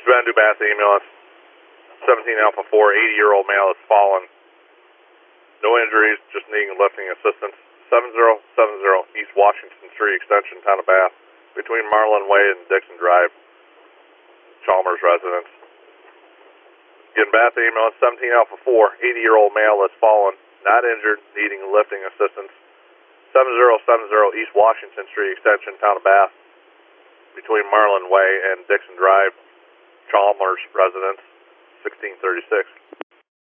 Van Dubath ambulance, 17 Alpha 4, 80-year-old male has fallen. No injuries, just needing lifting assistance. 7070 East Washington Street Extension, Town of Bath, between Marlin Way and Dixon Drive, Chalmers residence. Again, Bath ambulance, 17 Alpha 4, 80-year-old male has fallen, not injured, needing lifting assistance. 7070 East Washington Street Extension, Town of Bath, between Marlin Way and Dixon Drive, Chalmers residence, 1636.